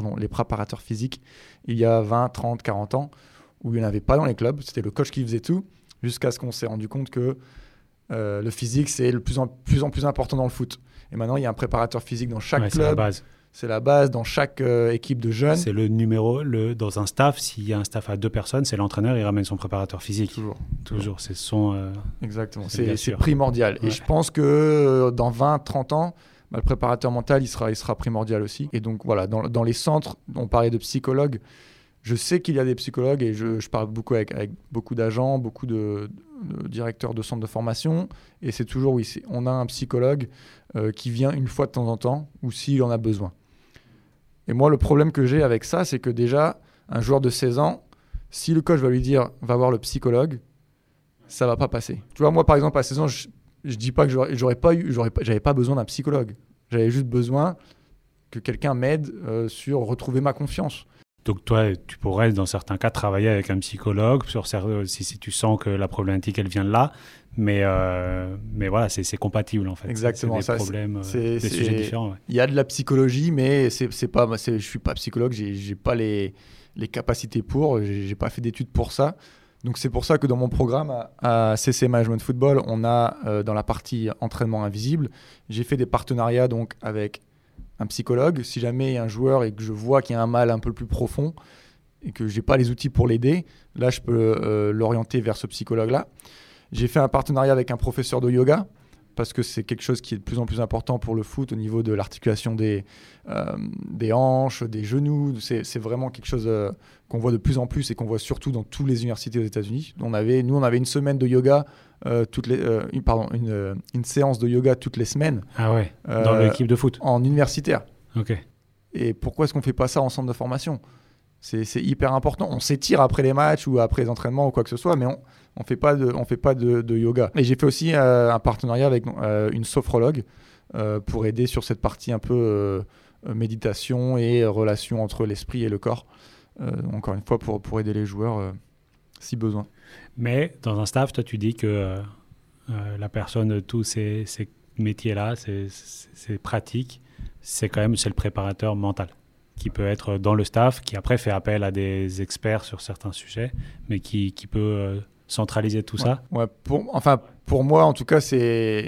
il y a 20, 30, 40 ans, où il n'y en avait pas dans les clubs. C'était le coach qui faisait tout, jusqu'à ce qu'on s'est rendu compte que le physique, c'est de plus en plus important dans le foot. Et maintenant, il y a un préparateur physique dans chaque club. C'est la base. C'est la base dans chaque équipe de jeunes. C'est le numéro, dans un staff, s'il y a un staff à 2 personnes, c'est l'entraîneur, il ramène son préparateur physique. Toujours. C'est son... Exactement, c'est primordial. Ouais. Et je pense que dans 20, 30 ans, le préparateur mental, il sera primordial aussi. Et donc voilà, dans les centres, on parlait de psychologues. Je sais qu'il y a des psychologues et je parle beaucoup avec beaucoup d'agents, beaucoup de directeurs de centres de formation. Et c'est toujours, on a un psychologue qui vient une fois de temps en temps, ou s'il en a besoin. Et moi, le problème que j'ai avec ça, c'est que déjà, un joueur de 16 ans, si le coach va lui dire « va voir le psychologue », ça ne va pas passer. Tu vois, moi, par exemple, à 16 ans, je ne dis pas que j'avais pas besoin d'un psychologue. J'avais juste besoin que quelqu'un m'aide sur retrouver ma confiance. Donc toi, tu pourrais, dans certains cas, travailler avec un psychologue si tu sens que la problématique, elle vient de là. Mais voilà, c'est compatible, en fait. Exactement. C'est des problèmes, des sujets différents. Ouais. Il y a de la psychologie, mais je ne suis pas psychologue. Je n'ai pas les capacités pour. Je n'ai pas fait d'études pour ça. Donc, c'est pour ça que dans mon programme à CC Management Football, on a, dans la partie entraînement invisible, j'ai fait des partenariats donc, avec un psychologue. Si jamais il y a un joueur et que je vois qu'il y a un mal un peu plus profond et que je n'ai pas les outils pour l'aider, là, je peux l'orienter vers ce psychologue-là. J'ai fait un partenariat avec un professeur de yoga parce que c'est quelque chose qui est de plus en plus important pour le foot au niveau de l'articulation des hanches, des genoux. C'est vraiment quelque chose qu'on voit de plus en plus et qu'on voit surtout dans toutes les universités aux États-Unis. On avait une semaine de yoga, une séance de yoga toutes les semaines. Ah ouais, dans l'équipe de foot. En universitaire. Ok. Et pourquoi est-ce qu'on ne fait pas ça en centre de formation ? C'est hyper important. On s'étire après les matchs ou après les entraînements ou quoi que ce soit, mais on fait pas de yoga. Et j'ai fait aussi un partenariat avec une sophrologue pour aider sur cette partie un peu méditation et relation entre l'esprit et le corps. Encore une fois, pour aider les joueurs si besoin. Mais dans un staff, toi, tu dis que la personne de tous ces métiers-là, ces pratiques, c'est le préparateur mental qui peut être dans le staff, qui après fait appel à des experts sur certains sujets, mais qui peut centraliser tout ça. Ouais, pour moi, en tout cas, ça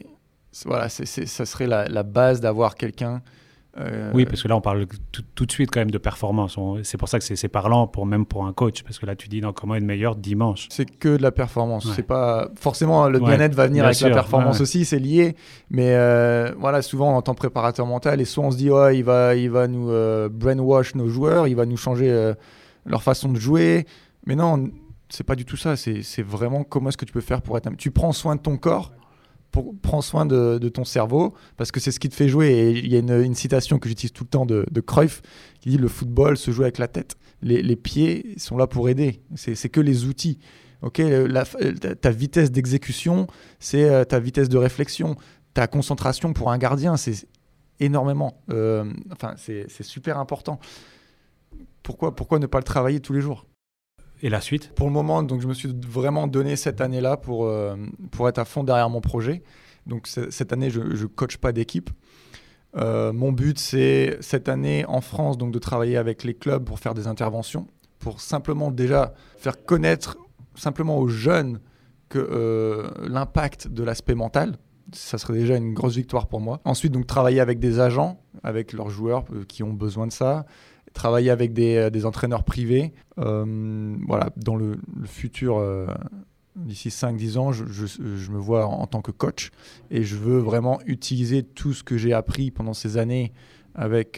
serait la base d'avoir quelqu'un. Oui, parce que là, on parle tout de suite quand même de performance. C'est pour ça que c'est parlant même pour un coach, parce que là, tu dis non, comment être meilleur dimanche. C'est que de la performance. Ouais. C'est pas forcément le bien-être va venir avec sûr, la performance aussi, c'est lié. Mais souvent en tant que préparateur mental, et soit on se dit il va nous brainwash nos joueurs, il va nous changer leur façon de jouer. Mais non, c'est pas du tout ça. C'est vraiment comment est-ce que tu peux faire pour être. Tu prends soin de ton corps. Prends soin de ton cerveau, parce que c'est ce qui te fait jouer. Et il y a une citation que j'utilise tout le temps de Cruyff qui dit: le football se joue avec la tête. Les pieds sont là pour aider. C'est que les outils. Okay, ta vitesse d'exécution, c'est ta vitesse de réflexion. Ta concentration pour un gardien, c'est énormément. C'est super important. Pourquoi ne pas le travailler tous les jours ? Et la suite ? Pour le moment, donc, je me suis vraiment donné cette année-là pour être à fond derrière mon projet. Donc cette année, je ne coach pas d'équipe. Mon but, c'est cette année en France donc, de travailler avec les clubs pour faire des interventions, pour simplement déjà faire connaître simplement aux jeunes que l'impact de l'aspect mental. Ça serait déjà une grosse victoire pour moi. Ensuite, donc, travailler avec des agents, avec leurs joueurs qui ont besoin de ça. Travailler avec des entraîneurs privés. Dans le futur, d'ici 5-10 ans, je me vois en tant que coach et je veux vraiment utiliser tout ce que j'ai appris pendant ces années avec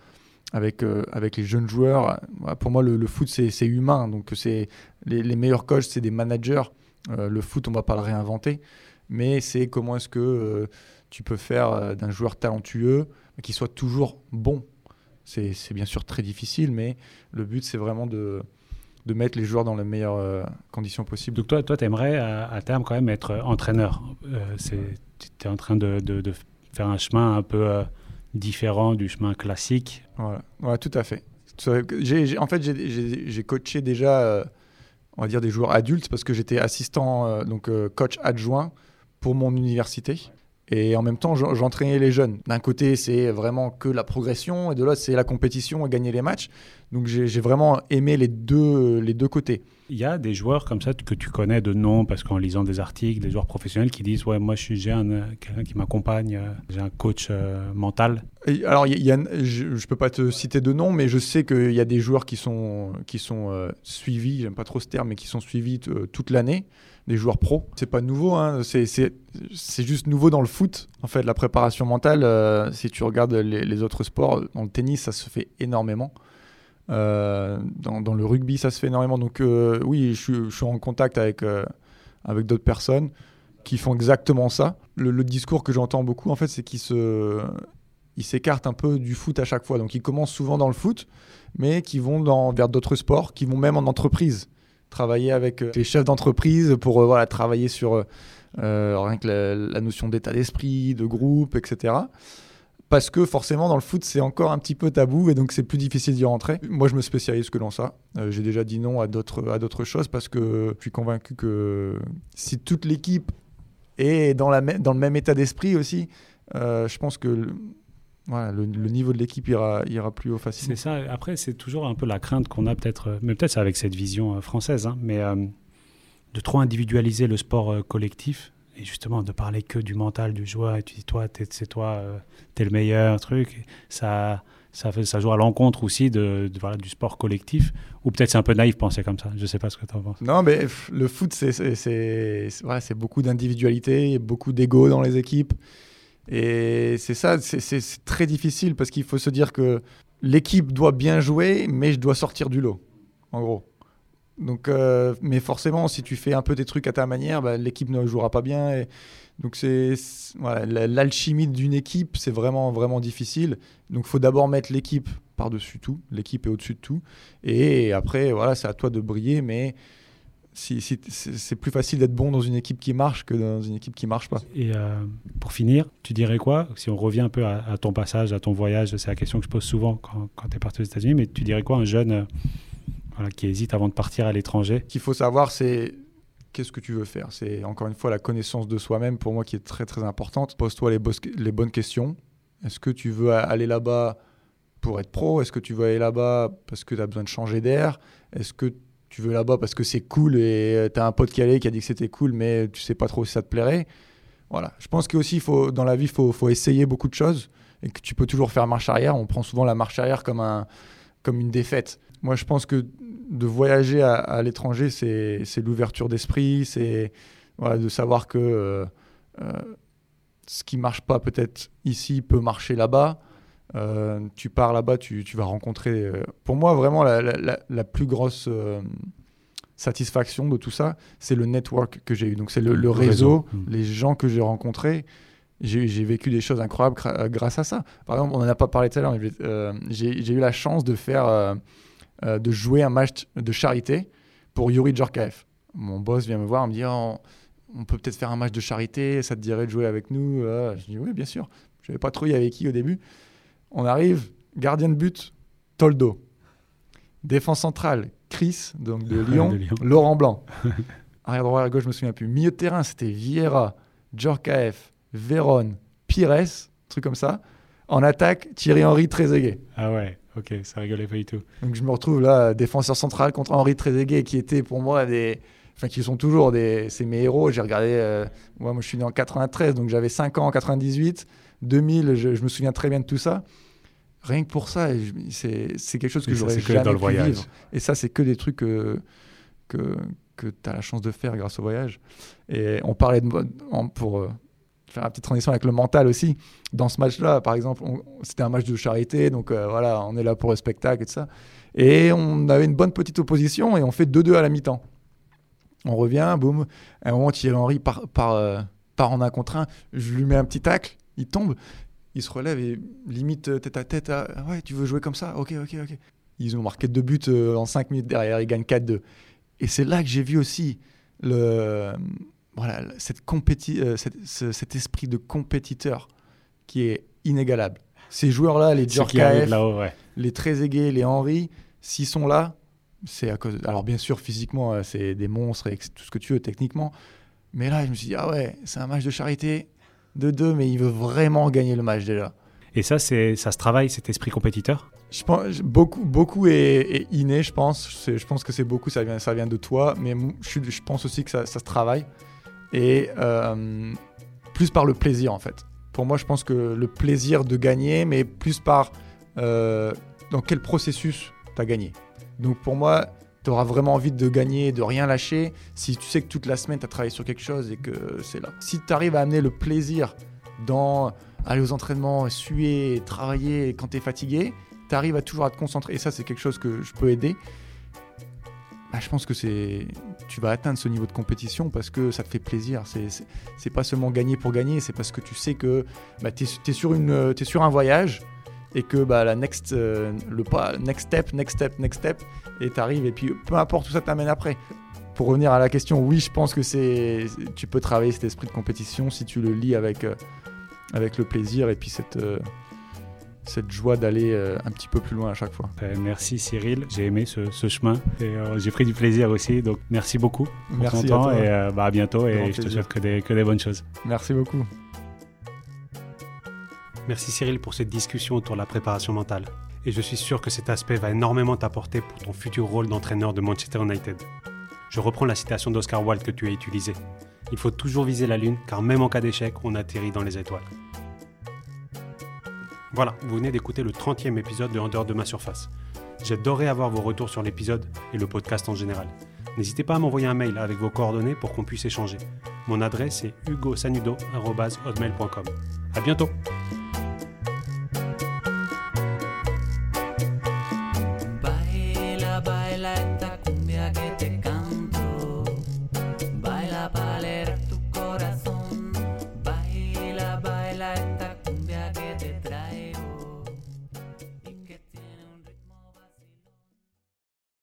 les jeunes joueurs. Pour moi, le foot, c'est humain. Donc, les meilleurs coachs, c'est des managers. Le foot, on ne va pas le réinventer. Mais c'est comment est-ce que tu peux faire d'un joueur talentueux qui soit toujours bon. C'est bien sûr très difficile, mais le but, c'est vraiment de mettre les joueurs dans les meilleures conditions possibles. Donc toi tu aimerais à terme quand même être entraîneur. Tu es en train de faire un chemin un peu différent du chemin classique. Ouais, tout à fait. J'ai coaché déjà, on va dire, des joueurs adultes parce que j'étais assistant, coach adjoint pour mon université. Et en même temps, j'entraînais les jeunes. D'un côté, c'est vraiment que la progression, et de l'autre, c'est la compétition et gagner les matchs. Donc, j'ai vraiment aimé les deux côtés. Il y a des joueurs comme ça que tu connais de nom, parce qu'en lisant des articles, des joueurs professionnels qui disent « Ouais, moi, j'ai quelqu'un qui m'accompagne, j'ai un coach mental. » Alors, je ne peux pas te citer de nom, mais je sais qu'il y a des joueurs qui sont suivis, j'aime pas trop ce terme, mais qui sont suivis toute l'année. Des joueurs pros. C'est pas nouveau, hein. C'est juste nouveau dans le foot. En fait, la préparation mentale, si tu regardes les autres sports, dans le tennis, ça se fait énormément. Dans le rugby, ça se fait énormément. Donc oui, je suis en contact avec d'autres personnes qui font exactement ça. Le discours que j'entends beaucoup, en fait, c'est qu'ils s'écartent un peu du foot à chaque fois. Donc ils commencent souvent dans le foot, mais qui vont vers d'autres sports, qui vont même en entreprise. Travailler avec les chefs d'entreprise pour travailler sur rien que la notion d'état d'esprit, de groupe, etc. Parce que forcément, dans le foot, c'est encore un petit peu tabou et donc c'est plus difficile d'y rentrer. Moi, je me spécialise que dans ça. J'ai déjà dit non à d'autres choses parce que je suis convaincu que si toute l'équipe est dans le même état d'esprit aussi, je pense que le niveau de l'équipe ira plus haut facilement. C'est ça. Après, c'est toujours un peu la crainte qu'on a peut-être, mais peut-être c'est avec cette vision française, hein, mais de trop individualiser le sport collectif et justement de parler que du mental du joueur. Et tu dis, t'es le meilleur, truc. Ça joue à l'encontre aussi du sport collectif. Ou peut-être c'est un peu naïf penser comme ça. Je sais pas ce que tu en penses. Non, mais le foot, c'est beaucoup d'individualité, beaucoup d'ego dans les équipes. Et c'est ça, c'est très difficile parce qu'il faut se dire que l'équipe doit bien jouer, mais je dois sortir du lot, en gros. Donc, mais forcément, si tu fais un peu tes trucs à ta manière, l'équipe ne jouera pas bien. Et donc, l'alchimie d'une équipe, c'est vraiment, vraiment difficile. Donc, il faut d'abord mettre l'équipe par-dessus tout. L'équipe est au-dessus de tout. Et après, c'est à toi de briller, mais c'est plus facile d'être bon dans une équipe qui marche que dans une équipe qui marche pas. Et pour finir, tu dirais quoi, si on revient un peu à ton passage, à ton voyage, c'est la question que je pose souvent quand tu es parti aux États-Unis, mais tu dirais quoi à un jeune qui hésite avant de partir à l'étranger ? Ce qu'il faut savoir, c'est qu'est-ce que tu veux faire. C'est encore une fois la connaissance de soi-même pour moi qui est très très importante. Pose-toi les bonnes questions. Est-ce que tu veux aller là-bas pour être pro ? Est-ce que tu veux aller là-bas parce que tu as besoin de changer d'air ? Est-ce que tu veux là-bas parce que c'est cool et tu as un pote qui allait qui a dit que c'était cool, mais tu sais pas trop si ça te plairait. Voilà. Je pense qu'aussi, dans la vie, il faut essayer beaucoup de choses et que tu peux toujours faire marche arrière. On prend souvent la marche arrière comme une défaite. Moi, je pense que de voyager à l'étranger, c'est l'ouverture d'esprit, c'est de savoir que ce qui marche pas peut-être ici peut marcher là-bas. Tu pars là-bas, tu vas rencontrer... pour moi, vraiment, la plus grosse satisfaction de tout ça, c'est le network que j'ai eu. Donc, c'est le réseau, les gens que j'ai rencontrés. J'ai vécu des choses incroyables grâce à ça. Par exemple, on n'en a pas parlé tout à l'heure, mais j'ai eu la chance de jouer un match de charité pour Youri Djorkaeff. Mon boss vient me voir, il me dit on peut peut-être faire un match de charité, ça te dirait de jouer avec nous? Je dis oui, bien sûr. Je ne savais pas trop y avait qui au début. On arrive, gardien de but, Toldo. Défense centrale, Chris, donc de Lyon, Laurent Blanc. Arrière droit, arrière gauche, je me souviens plus. Milieu de terrain, c'était Vieira, Djorkaeff, Véron, Pires, truc comme ça. En attaque, Thierry Henry, Trezeguet. Ah ouais, ok, ça rigolait pas du tout. Donc je me retrouve là, défenseur central contre Henry, Trezeguet, qui étaient pour moi qui sont toujours c'est mes héros. J'ai regardé, moi je suis né en 93, donc j'avais 5 ans en 98, 2000, je me souviens très bien de tout ça. Rien que pour ça, c'est quelque chose que j'aurais jamais pu vivre. Et ça, c'est que des trucs que tu as la chance de faire grâce au voyage. Et on parlait pour faire une petite transition avec le mental aussi. Dans ce match-là, par exemple, c'était un match de charité, donc on est là pour le spectacle et tout ça. Et on avait une bonne petite opposition et on fait 2-2 à la mi-temps. On revient, boum. À un moment, Thierry Henry part en 1 contre 1. Je lui mets un petit tacle, il tombe, il se relève et limite tête à tête. Ouais, tu veux jouer comme ça? Ok. Ils ont marqué 2 buts en 5 minutes derrière, ils gagnent 4-2. Et c'est là que j'ai vu aussi cet esprit de compétiteur qui est inégalable. Ces joueurs-là, les Djorkaeff, les Trezeguet, les Henry, s'ils sont là, c'est à cause... Alors bien sûr, physiquement, c'est des monstres et tout ce que tu veux techniquement. Mais là, je me suis dit, ah ouais, c'est un match de charité, 2-2, mais il veut vraiment gagner le match déjà. Et ça se travaille, cet esprit compétiteur? Je pense beaucoup est inné, je pense. Je pense que c'est beaucoup, ça vient de toi, mais je pense aussi que ça se travaille. Et plus par le plaisir, en fait. Pour moi, je pense que le plaisir de gagner, mais plus par dans quel processus tu as gagné. Donc pour moi, tu auras vraiment envie de gagner, de rien lâcher, si tu sais que toute la semaine, tu as travaillé sur quelque chose et que c'est là. Si tu arrives à amener le plaisir dans aller aux entraînements, suer, travailler quand tu es fatigué, tu arrives toujours à te concentrer. Et ça, c'est quelque chose que je peux aider. Je pense que tu vas atteindre ce niveau de compétition parce que ça te fait plaisir. C'est pas seulement gagner pour gagner, c'est parce que tu sais que tu es sur un voyage et que next step, et tu arrives et puis peu importe où ça t'amène après. Pour revenir à la question, oui, je pense que tu peux travailler cet esprit de compétition si tu le lis avec le plaisir et puis cette joie d'aller un petit peu plus loin à chaque fois. Merci Cyril, j'ai aimé ce chemin et j'ai pris du plaisir aussi, donc merci beaucoup pour ton temps et à bientôt et je te souhaite que des bonnes choses. Merci beaucoup. Merci Cyril pour cette discussion autour de la préparation mentale et je suis sûr que cet aspect va énormément t'apporter pour ton futur rôle d'entraîneur de Manchester United. Je reprends la citation d'Oscar Wilde que tu as utilisée. Il faut toujours viser la lune car même en cas d'échec, on atterrit dans les étoiles. Voilà, vous venez d'écouter le 30e épisode de En dehors de ma surface. J'adorerais avoir vos retours sur l'épisode et le podcast en général. N'hésitez pas à m'envoyer un mail avec vos coordonnées pour qu'on puisse échanger. Mon adresse est hugosanudo@hotmail.com. À bientôt!